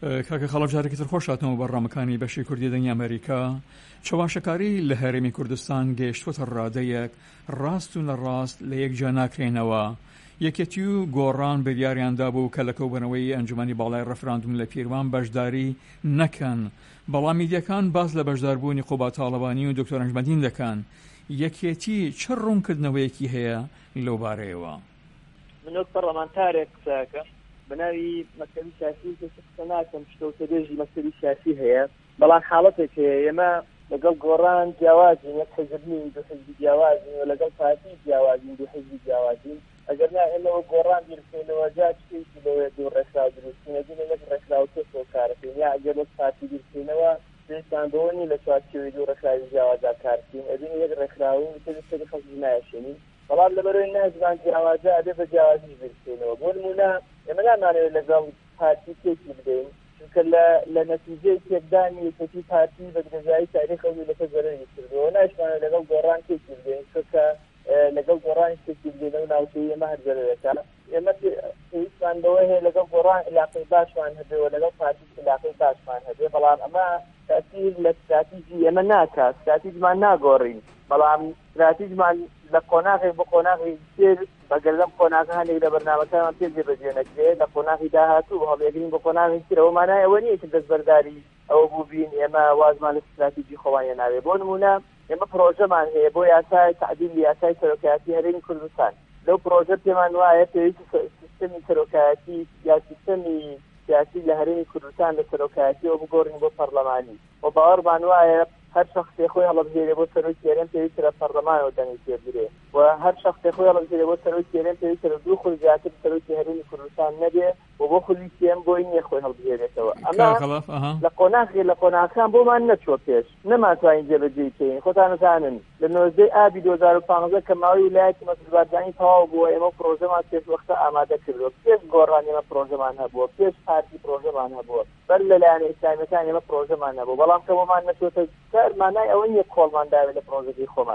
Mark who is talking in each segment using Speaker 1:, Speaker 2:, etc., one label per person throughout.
Speaker 1: کاکە خەڵەف جارێکی تر خۆش هاتنەوە بەڕامەکانی بەشی کوردی دەنگی ئەمریکا. چاواشەکاری لە هەرێمی کوردستان گەیشتوتە ڕادەیەک ڕاست و نەڕاست لە یەکجا ناکرێنەوە. یەکێتی و گۆڕان بریاریاندا بوو کە لە کۆبوونەوەی ئەنجومەنی باڵای ڕەفراندوم لە پیرمان بەشداری نەکەن، بەڵام میدیەکان باس لە بەشداربوونی قوبا تاڵەبانی و دکتۆر ئەنجمەدین دەکەن. یەکێتی چ ڕوونکردنەوەیەکی هەیە لەو بارەیەوە؟
Speaker 2: من وەک پەرلەمانتارێک قساکەم بەناوی مەکتەبی سیاسی قسە ناکەم شتە درێژی مەکتەبی سیاسی هەیە، بەڵام حاڵەتێک هەیە ئێمە لەگەڵ گۆڕان جیاوازین، یەک حیزبین دو حیزبی جیاوازین و لەگەڵ پارتی جیاوازین دو حیزبی جیاوازین. ئەگەر نا ئێمەوە گۆڕان بیرکەینەوە جا شتێکی لەوێ دوو ڕێکخراو دروستکەین ئەدینە یەک ڕێکخراو تێکەوە کارەکەین، یا ئەگەر وەک پارتی بیرکەینەوە پێویستمان بەوە نی لە چوارچێوەی دوو ڕێکخراوی جیاوازا کارکەین، ئەدینە یەک ڕێکخراو سەری خەڵکی نایەشێنین. بەڵام لەبەرەوەی نازمان جیاوازە ئەبێ بە جیاوازی بیرکەینەوە. بۆ نمونە ئێمە نامانەوێت لەگەڵ پارتی تێکی بدەین، چونکە لە نەتیجەی تێکدانی یەکێتی پارتی بە درێژایی تاریخەوی لەکە زەرەری کردەوە. نایشمانەوێت لەگەڵ گۆڕان تێکی بدەین، چونکە لەگەڵ گۆڕانی تێکی بدەینەوە ناوچەی ئێمە هەر زەرەرەکە. ئێمە پێویستمان بەوە هەیە لەگەڵ گۆڕان علاقەی باشمان هەبێەوە، لەگەڵ پارتی علاقەی باشمان هەبێ، بەڵام ئەمە تاثیر لە استراتیژی ئێمە ناکات، استراتیژمان ناگۆڕین، بەڵام استراتیژمان لە قۆناغی بە قۆناغی تر بەگەر لەم قۆناغە هەندێک لە بەرنامەکانمان پێ جێبەجێ نەکرێت لە قۆناغی داهاتوو هەڵێگرین بە قۆناغی ترەوە مانای ئەوە نییە کە دەستبەرداری ئەوە بوو بین ئێمە وازمان لە استراتیژی خۆوانە ناوێ. بۆ نمونە ئێمە پرۆژەمان هەیە بۆ یاسای تعدیل یاسای سەرۆکایەتی هەرێمی کوردستان. لەو پرۆژە پێمان وایە پێویستی سیستەمی سەرۆکایەتی یا سیستەمی سیاسی لە هەرێمی کوردستان لە سەرۆکایەتیەوە بگۆڕین بۆ پەرلەمانی، و باوەڕمان وایە هەر شخصێ خۆی هەڵبژێرێ بۆ سەرۆکی هەرێم پێویستە لە پەرلەمانەوە دەنگی پێبدرێ، و هەر شخصێ خۆی هەڵبژێرێ بۆ سەرۆکی هەرێم پێویستە لە دوو خول زیاتر سەرۆکی هەرێمی کوردستان نەبێ و بۆ خولی سێم بۆی نییە خۆی هەڵبژێرێتەوە. ئەمە لە قۆناغیان بۆمان نەچوە پێش، نەماتوانین جێبەجێ بکەین. خۆتان نزانن لە 19 ئابی 2015 کە ماوەی ویلایەتی مەسروباردانی تەواو بووە، ئێمە پرۆژەمان پێش وەختە ئامادە کردووە، پێش گۆڕان ئێمە پرۆژەمان هەبووە، پێش پارتی پرۆژەمان هەبووە، بەر لەلایەنە ئیسلامیەکان ئێمە پرۆژەمان هەبوو، بەڵام کە بۆمان نەچۆتە کار مانای ئەوە نییە کۆڵمان داوێت لە پرۆژەکەی خۆمان.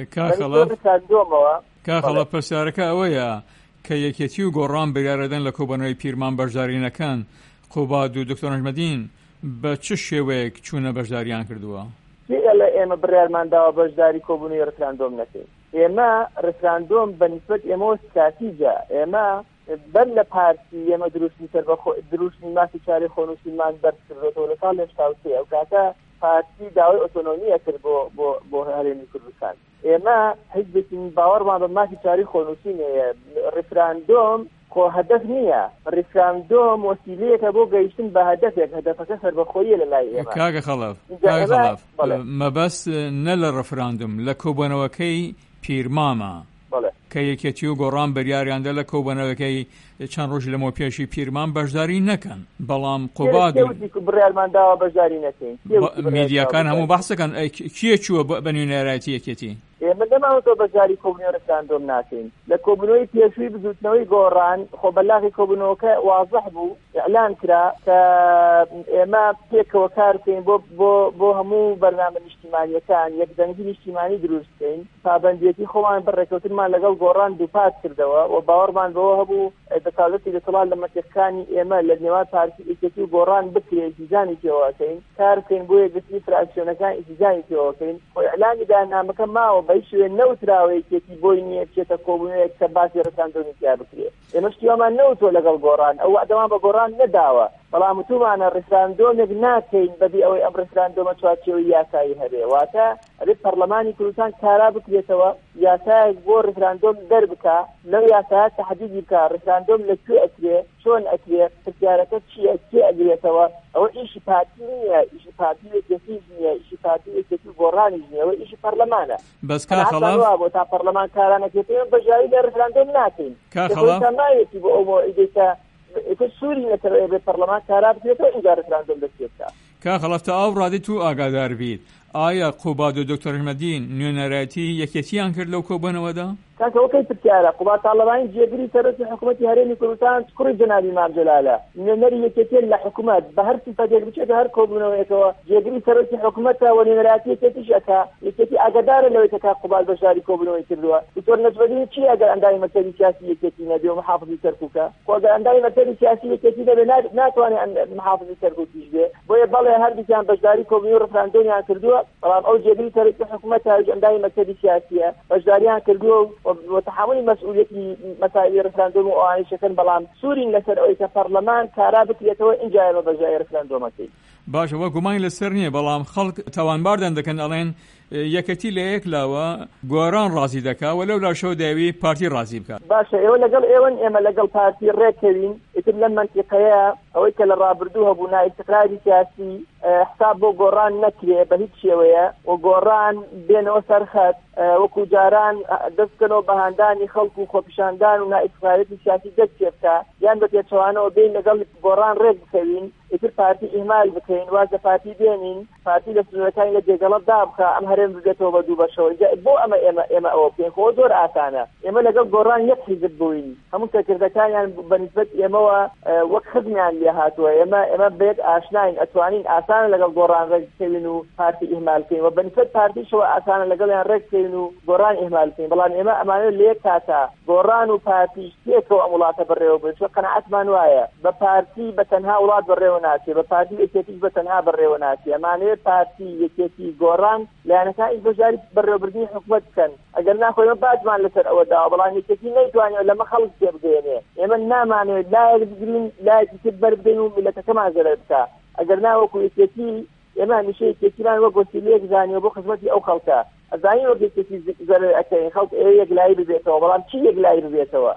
Speaker 1: کاخەڵە پرسیارەکە ئەوەیە کە یەکێتی و گۆڕان بریارەدەن لە کۆبوونەوەی پیرمان بەشدارینەکان قوباد و دکتۆر ئەنجمەدین بە چ شێوەیەک چوونە بەشداریان کردووە؟
Speaker 2: لە ئێمە بڕیارمان داوە بەشداری کۆبوونەوەی ڕفراندۆم نەکەین. ئێمە ڕفراندۆم بەنسبەت ئێمەوە استراتیژە، ئێمە بەر لە پارتی ئێمە دروستنی ماسی چارەی خۆنووسیمان بەرز کردوێتەوە لە ساڵ 1970 ئەو کاتە پارتی داوای ئۆتۆنۆمیە کرد بۆ هەرێمی کوردستان. ئێمە حیزبێکی باوەڕمان بە ماسی چارەی خۆنووسی هەیە. ڕفراندۆم خۆ هەدەف نییە، ڕفراندۆم وەسیلەیەکە بۆ گەیشتن بە هەدەفێک، هەدەفەکە سەربەخۆییە لە لای ئێمە.
Speaker 1: کاکە خەڵەف مەبەست نە لە ڕفراندۆم، لە کۆبوونەوەکەی پیرمامە کە یەکێتی و گۆڕان بەریاریاندا لە کۆبوونەوەکەی چەند ڕۆژ لەمەوە پێشی پیرمان بەشداری نەکەن، بەڵام قوباد
Speaker 2: بڕیارمان داوە بەشداری نەکەین.
Speaker 1: میدیاکان هەموو بەحسەکەن کێ چووە بە نوێنەرایەتی یەکێتی؟
Speaker 2: ئێمە دەماوەتەوە بەشداری کۆبوونەوەی ڕفراندۆم ناکەین. لە کۆبوونەوەی پێشووی بزوتنەوەی گۆڕان خۆ بەلاغی کۆبوونەوەکە واضح بوو، ئیعلان کرا کە ئێمە پێکەوە کارکەین بۆ هەموو بەرنامە نیشتیمانیەکان یەکدەنگی نیشتیمانی دروستکەین. پابەندیەتی خۆمان بەڕێکەوتنمان لەگەڵ گۆڕان دووپات کردەوە و باوەڕمان بەوە هەبوو دەسەڵاتی دەسەڵات لە مەتێقەکانی ئێمە لە نێوان پارتی یەکێتی و گۆڕان بکرێ ئیتیزانی پێوەکەین، کارکەین بۆ یەکگرتنی فراکسیۆنەکان ئیتیزانی پێوەکەین. خۆ ئیعلانی داهێنامەکە ماوە بە هیچ شوێ نەوتراوە یەکێتی بۆی نییە بچێتە کۆبوونەوەیەک کە باسی ڕفراندۆمی تیا بکرێت. ئێمە شتیوامان نەوتووە لەگەڵ گۆڕان، ئەو وعدەمان بە گۆڕان نەداوە، بەڵام وتومانە ڕفراندۆمێک ناکەین بەبێ ئەوەی ئەم ڕفراندۆمە چوارچێوەی یاسایی هەبێ، واتە ئەبێت پەرلەمانی کوردستان کارا بکرێتەوە یاسایەک بۆ ڕفراندۆم دەربکە، لەو یاسایە تەحدیدی بکە ڕفراندۆم لەکوێ ئەکرێ، چۆن ئەکرێ، پرسیارەکە چییە، کێ ئەگرێتەوە. ئەوە ئیشی پارتی نییە، ئیشی پارتی یەکێتیش نییە، ئیشی پارتی یەکێتی و گۆڕانیش نییە، ئەوە ئیشی پەرلەمانە.
Speaker 1: بەس کاخەڵەف
Speaker 2: بۆ تا پەرلەمان کارانەکرێتەوە بەژایی لە ڕفراندۆم ناکەین. کاخەڵەف بۆ ئەوە ئیدێتە سووری نەکەوێت بێ پەرلەمان کارا بکرێتەوە ئینجا ڕفراندۆم دەستێتە.
Speaker 1: کە خەڵەفتە ئاو ڕادی تو ئاگادار بیت ئایا قوباد و دکتۆر ئەحمەدین نوێنەرایەتی یەکێتیان کرد لەو کۆبوونەوەدا؟
Speaker 2: کاکەوەکەی پرسیارە قوباد تاڵەبانی جێگری سەرۆکی حکوومەتی هەرێمی کوردستان کوڕی جەنابی مام جەلالە نوێنەری یەکێتیە لە حکوومەت بە هەر سیفەتێک بچێتە هەر کۆبوونەوەیەکەوە جێگری سەرۆکی حکوومەتە و نوێنەرایەتی یەکێتیش ئەکا یەکێتی ئاگادارە لەوەی کە قوباد بەشداری کۆبوونەوەی کردووە دکتۆر نەجمەدین چی ئەگەر ئەندامی مەکتەبی سیاسی یەکێتی نەبێ و محافظی کەرکووکە خۆ ئەگەر ئەندامی مەکتەبی سیاسی یەکێتی نەبێ ناتوانێت محافظی کەرکووکیش بێ بۆیە بەڵێ هەردووکیان بەشداری کۆبوونی و ڕفراندۆنیان کردووە بەڵام ئەو جێگری سەرۆکی حکوومەت ئەندامی مەکتەبی سیاسیە بەشداریان کردووە و تحملی مسؤوليتي مسائل رفراندوم وآني شكل بلان سورين لسر أو كبرلمان كارابط يتوى إنجاز بجاي رفراندومتي
Speaker 1: باش وە گومانی لەسەر نییە بەڵام خەڵک تاوانباردان دەکەن ئەڵێن یەکەتی لە یەکلاوە گۆران ڕازی دەکا وەلەو لا شەو داوی پارتی ڕازی بکات
Speaker 2: باشە ئێوە لەگەڵ ئێوەن ئێمە لەگەڵ پارتی ڕێکەوین ئیتر لەم منتیقەیە ئەوەی کە لە ڕابردوو هەبوو نائستقراری سیاسی حساب بۆ گۆڕان نەکرێ بە هیچ شێوەیە و گۆڕان بێنەوە سەرخەت وەکو جاران دەستکەنەوە بەهاندانی خەڵک و خۆپیشاندان و نائستقرارەتی سیاسی دەست پێ بکە یان بە پێچەوانەوە بین لەگەڵ گۆڕان ڕێک بکەوین ئیتر پارتی ئیهمال بکەین وازە پارتی بێنین پارتی لە سنوورەکانی لە جێگەڵت دابخە ئەم هەرێم بگێتەوە بە دوو بەشەوە بۆ ئێمە ئەوە بکەین خۆ زۆر ئاسانە ئێمە لەگەڵ گۆڕان یەک حیزب بووین هەموو کەکردەکانیان بەنسبەت ئێمەوە وەک خزمیان لێ هاتووە ئێمە بێت ئاشناین ئەتوانین ئاسانە لەگەڵ گۆڕان ڕێک بکەوین و پارتی ئیهمال بکەین و بەنسبەت پارتیشەوە ئاسانە لەگەڵیان ڕێک بکەین و گۆڕان ئیهمال بکەین بەڵام ئێمە ئەمانە لێ کاتا گۆڕان و پارتیش تێکەوە ئەم وڵاتە بەڕێوە بێت چۆن قەنەعەتمان وایە بە پارتی بە تەنها وڵات بەڕێوە ناچێت بە پارتی یەکێتیش بە تەنها بەڕێوە ناچێت ئەمانەیە پارتی یەکێتی گۆڕان لایەنەکانی بەشداری بەڕێوەبردنی حکوومەت بکەن ئەگەر ناخۆ ئێمە باجمان لەسەر ئەوەدا بەڵام یەکێتی نەیتوانێت لەمە خەڵک تێبگەێنێ ئێمە نامانێت لایەک بگرین لایەکی تر بەربدەین و میلەتەکەمان زەرەر بکە ئەگەر ناوەکو یەکێتی ئێمە هەمیشە یەکێتیمان وەک وەسیلەیەک زانیوە بۆ خزمەتی ئەو خەڵکە ئەزانین وەک یەکێتی زەرەر ئەکەین خەڵک یەکلایی ببێتەوە بەڵام چی یەکلایی ببێتەوە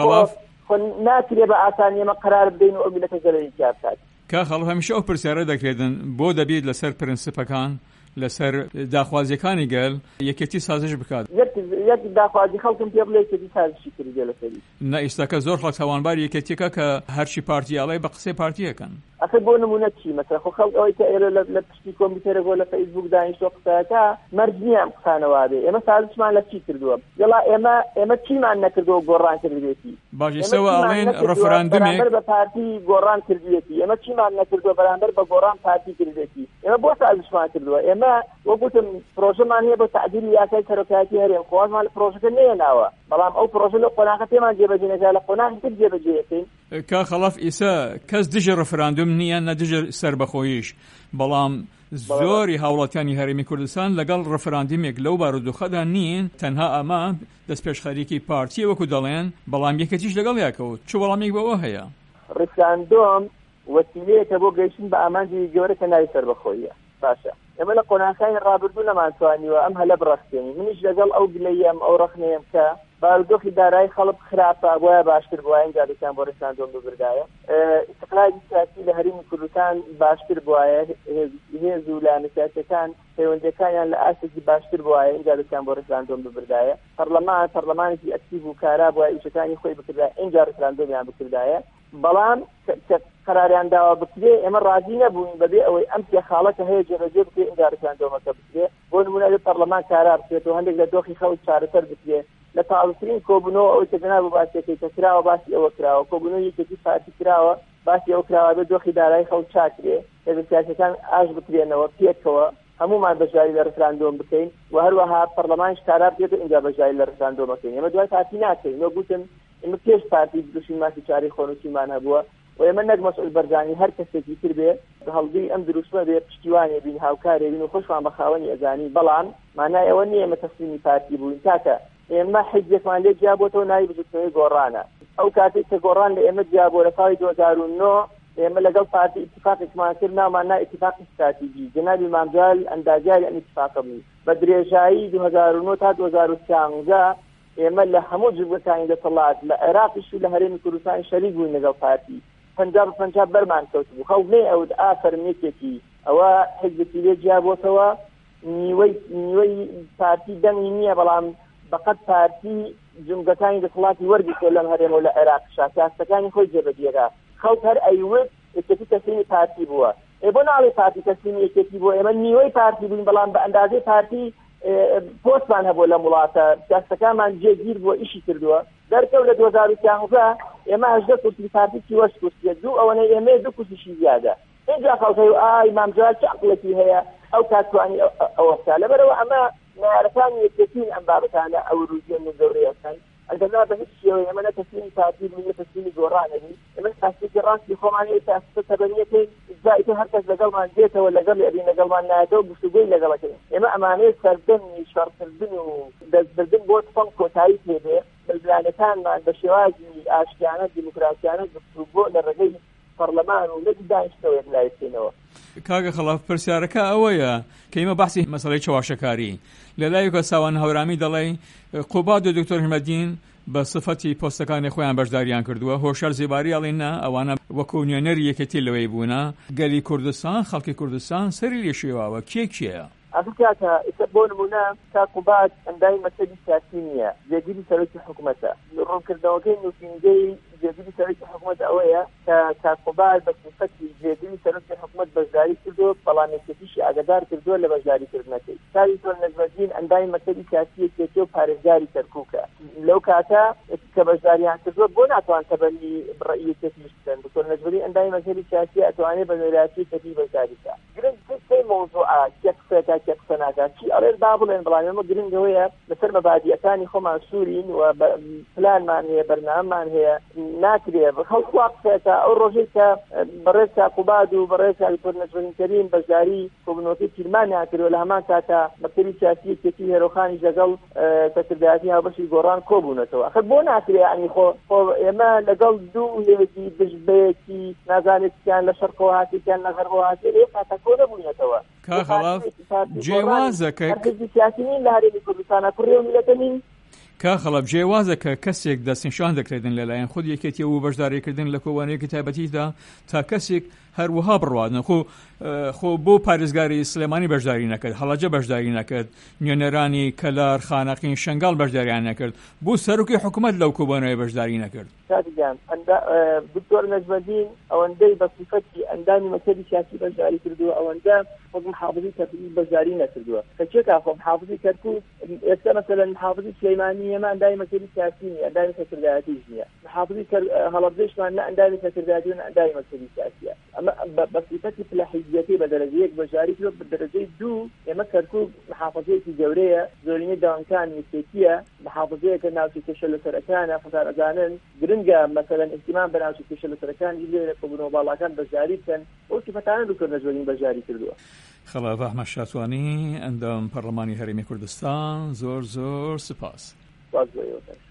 Speaker 2: ناکرێ بە ئاسانی ئێمە قرار بدەین و ئەو میلەتە زەرەری تیا بکات
Speaker 1: کە خەڵک هەمیشە ئەو پرسیارە دەکرێتن بۆ دەبێت لەسەر پرینسیپەکان لەسەر داخوازیەکانی گەل یەکێتی سازش بکات
Speaker 2: یەک داخوازی خەڵکم پێ بڵێ یەکێتی سازشی کردی لەسەری
Speaker 1: نە ئێستاکە زۆر خەڵک تاوانباری یەکێتیەکە کە هەرچی پارتیاڵی بە قسەی پارتیەکەن
Speaker 2: ئەخر بۆ نمونە چی مەسەلا خۆ خەڵک ئەوەی کە ئێرە لە پشتی کۆمپیوتەرە بۆ لە فەیسبوک دانیشتۆ قسەکە مەرج نییە ئەم قسانەوا بێ ئێمە سازشمان لە چی کردووە یڵا ئێمە چیمان نەکردەوە گۆڕان کردوێتی
Speaker 1: باشی سەوە ئەڵێن ڕەفراندمێک
Speaker 2: بە پارتی گۆڕان کردوێتی ئێمە چیمان نەکردووە بەرامبەر بە گۆڕان پارتی کردوێتی ئێمە بۆ سازشمان کردووە ئێمە وەگوتم پرۆژەمان هەیە بۆ تعدیل یاسای سەرۆکایەتی هەرێم خۆزمان لە پرۆژەکە نێناوە بەڵام ئەو پرۆژە لە قۆناغە پێمان جێبەجێ نەکرا لە قۆناغی تر جێبەجێەکەین
Speaker 1: کە خەڵەف ئیسا کەس دژە ڕەفراندوم نییە نەدژە سەربەخۆییش بەڵام زۆری هاوڵاتیانی هەرێمی کوردستان لەگەڵ ڕەفراندیمێک لەو بارودۆخەدا نین تەنها ئەمە دەست پێشخەریکی پارتیە وەکو دەڵێن بەڵام یەکەتیش لەگەڵ یاکەوت چ وەڵامێک بەوە هەیە
Speaker 2: ڕەفراندۆم وەسیلەیەکە بۆ گەیشتن بە ئامانجی گەورە کە ناوی سەربەخۆییە باشە ئێمە لە قۆناغەکانی ڕابردوو نەمانتوانیوە ئەم هەلە بڕەخێنین منیش لەگەڵ ئەو گلەیەم ئەو ڕەخنەیەم کە بارودۆخی دارایی خەڵک خراپە بۆیە باشتر بووە اینجا دەکەن بۆ ڕێکخراندۆم ببردایە ئیستیقلالی سیاسی لە هەرێمی کوردستان باشتر بووایە هێز و لایەنە سیاسیەکان پەیوەندیەکانیان لە ئاسێکی باشتر بووایە اینجا دەکەن بۆ ڕێکخراندۆم ببردایە پەرلەمانێکی ئەکتیڤ و کارا بووە ئیشەکانی خۆی بکردایە اینجا ڕێکخراندۆمیان بکردایە بەڵام قراریان داوا بکرێ ئێمە ڕازی نەبووین بەبێ ئەوەی ئەم خاڵەتە هەیە جێبەجێ بکرێ اینجا ڕێکخراندۆمەکە بکرێ بۆ نمونە لە پەرلەمان کارا بکرێتەوە هەندێک لە دۆخی خەڵک چارەسەر بکرێ لە تازەترین کۆبوونەوە ئەوەی کە جەناب باسیەکەی کە کراوە باسی ئەوە کراوە کۆبوونەوە یەکێتی پارتی کراوە باسی ئەو کراوە بێ دۆخی دارایی خەڵک چاکرێ هێزە سیاسیەکان ئاش بکرێنەوە پێکەوە هەمومان بەشداری لە ڕێکخراندۆم بکەین و هەروەها پەرلەمانش کارا بکرێت اینجا بەشداری لە ڕێکخراندۆمەکەین ئێمە دوای پارتی ناکەین وە گوتم ئێمە پێش پارتی دروشین ماسی چاری خۆنووسیمان هەبووە و ئێمە نەک مەسئول بەرگانی هەر کەسێکی تر بێ هەڵگری ئەم دروستمە بێ پشتیوانێ بین هاوکارێ بین و خۆشمان بە خاوەنی ئەزانی بەڵام مانای ئەوە نییە ئێمە تەسلیمی پارتی بووین تاکە ئێمە حیزبێکمان لێ جیابۆتەوە ناوی بزوتنەوەی گۆڕانە ئەو کاتێک کە گۆڕان لە ئێمە جیابۆ لە ساڵی 2009 ئێمە لەگەڵ پارتی ئیتفاقێکمان کرد ناومان نا ئیتفاقی استراتیژی جەنابی مامجال ئەندازیاری ئەم ئیتفاقە بوو بە درێژایی 2009 تا 2013 ئێمە لە هەموو جوگەکانی دەسەڵات لە عێراقیش و لە هەرێمی کوردستان شەریک بووین لەگەڵ پارتی پەنجاب بەرمان کەوت بوو خەڵک نەی ئەوت ئافەرمێکێکی ئەوە حیزبێکی لێ جیابۆتەوە نیوەی پارتی دەنگی نییە بەڵام بەقەت پارتی جوگەکانی دەسەڵاتی وەرگیتۆ لەم هەرێمە و لە عێراق سیاستەکانی خۆی جێبەجێرا خەڵک هەر ئەیوت یەکێتی تەسلیمی پارتی بووە بۆ ناڵێ پارتی تەسلیمیەتێتی بۆ ئێمە نیوەی پارتی بووین بەڵام بە ئەندازەی پارتی پۆستمان هەبووە لە وڵاتە سیاسەکانمان جێگیر بووە ئیشی کردووە دەرکەوت لە 2015 ئێمە 18 کورسی پارتیی وەش کورسیە دوو ئەوەنەی ئێمە دوو کورسیشی زیادە اینجا خەڵکەی ئای مامجار چ عەقڵێکی هەیە ئەو کاتوانی ئەوەستا لەبەرەوە ئەمە معیارەکانی یەکێتین ئەم بابەتانە ئەو ڕوودیان و گەورەیەکەن ئەگەرنا بە هیچ شێوەیە ئێمە نە تەسلیمی پارتی بووین نە تەسلیمی گۆڕانەبی ئێمە تاسێکی ڕاستی خۆمانی تاسە تەبەنیەکەی زائیتە هەر کەس لەگەڵمان دێتەوە لەگەڵ ئەبی لەگەڵمان نایەتەوە گفتوگۆی لەگەڵەکەین ئێمە ئەمانەیە سەردەمی شەڕکردن و دەستبردن بۆ فەڵ کۆتایی پێبێ بەلانەکانمان بە شێوازی ئاشتیانە دیموکراسیانە گفتوگۆ لە ڕێگەی پەرلەمان و نەک دانیشتەوە لای بکەینەوە.
Speaker 1: کاگە خەڵاف پرسیارەکە ئەوەیە کە ئێمە بەحسی مەسەڵەی چاواشەکاری لەلایەکە ساوان هەورامی دەڵێ قوباد و دکتۆر هیمەدین بە سفەتی پۆستەکانی خۆیان بەشداریان کردووە هۆشار زیباری ئەڵێنا ئەوانە وەکو نوێنەری یەکێتی لەوەی بوونە گەلی کوردستان خەڵکی کوردستان سەری لێ شێواوە کێکیە
Speaker 2: ئەفکاتە ئێستا بۆ نمونە تا قوباد ئەندای مەسەلی سیاسی نییە جێگیری سەرۆکی حکوومەتە ڕوونکردنەوەکەی نووسینگەی جێگیری سەرۆکی حکوومەت ئەوەیە کە تا قوباد بە صفەتی جێگیری سەرۆکی حکوومەت بەشداری کردووە بەڵامێکێتیشی ئاگادار کردووە لە بەشداریکردنەکەی کاری تۆ نەجمەدین ئەندای مەسەلی سیاسی یەکێتی و پارێزگاری کەرکووکە لەو کاتە کە بەشداریان کردووە بۆ ناتوان تەبەنی بڕئیەتێتیش بکەن دکتۆر نەجمەدین ئەندای مەسەلی سیاسی ئەتوانێت بە نوێراتی کەتی بەشداریکە گرنگ موضوعە کێکسەکە کێکسەناکە چی ئەڵێن با بڵێن بەڵام ئێمە گرنگەوەیە لەسەر مەبادیەکانی خۆمان سوورین و پلانمان هەیە بەرنامەمان هەیە ناکرێ خەڵک وا قسەکە ئەو ڕۆژەی کە بەڕێز قوباد و بەڕێز دکتۆر نەجمەدین کەریم بەشداری کۆبنەوەکەی پیرمانیان کردووە لە هەمان کاتە مەکتەبی سیاسی یەکێتی هێرۆخانی لەگەڵ سەکردایەتی هاوبەشی گۆڕان کۆبوونەتەوە ئەخر بۆ ناکرێ ئەنی خۆ ئێمە لەگەڵ دوو هێزی دژبەیەکی نازانێتیان لە شەرقەوە هاتێکیان لە غەربەوە هاتێ ئێستا کۆ نەبوونەتەوە
Speaker 1: کاخەڵاف جێوازەکە
Speaker 2: سیاسیین لە هەرێمی کوردستانە کوڕێ و میلەتەنین
Speaker 1: کاخەڵەف جێوازە کە کەسێک دەستنیشان دەکرێتن لەلایەن خود یەکێتی و بەشداریکردن لە کۆوانەیەکی تایبەتیدا تا کەسێک هەروەها بڕوادن خۆ بۆ پارێزگاری سلێمانی بەشداری نەکرد هەڵەجە بەشداری نەکرد نوێنەرانی کەلار خانەقین شەنگاڵ بەشداریان نەکرد بۆ سەرۆکی حکوومەت لەو کۆبوونەوەی بەشداری نەکرد
Speaker 2: کاتیان دکتۆر نەجمەدین ئەوەندەی بە صفەتی ئەندامی مەکتەبی سیاسی بەشداری کردووە ئەوەندە خۆ محافظی کەرکووک بەشداری نەکردووە کە چێکا خۆ محافظی کەرکووک ئێستا مەسەلەن محافظی سلەیمانی ئێمە ئەندامی مەکتەبی سیاسی نیە ئەندامی سەکردایەتیش نییە محافظی هەڵەبجەشمان نە ئەندامی سەکردایەتی و نە ئەندامی مەکتەبی سیاسیە ئەمە بە صفەتی فلاحیزیەتی بە دەرەجەیەک بەشداری کردوە بە دەرەجەی دوو ئێمە کەرکووک محافظەیەکی گەورەیە زۆرینەی داوامکان یەکێتیە محافظەیەکە ناوچەی کێشە لەسەرەکانە خەسارەزانن گرنگە مەسەلەن ئیحتیمام بە ناوچەی کێشە لەسەرەکانی لێ لە کۆبوونەوە باڵاکان بەشداری بکەن ئەو صفەتانە دکتۆر نەجمەدین بەشداری کردووە.
Speaker 1: خەڵاف ئەحمەد شاتوانی ئەندام پەرلەمانی هەرێمی کوردستان زۆر سپاس.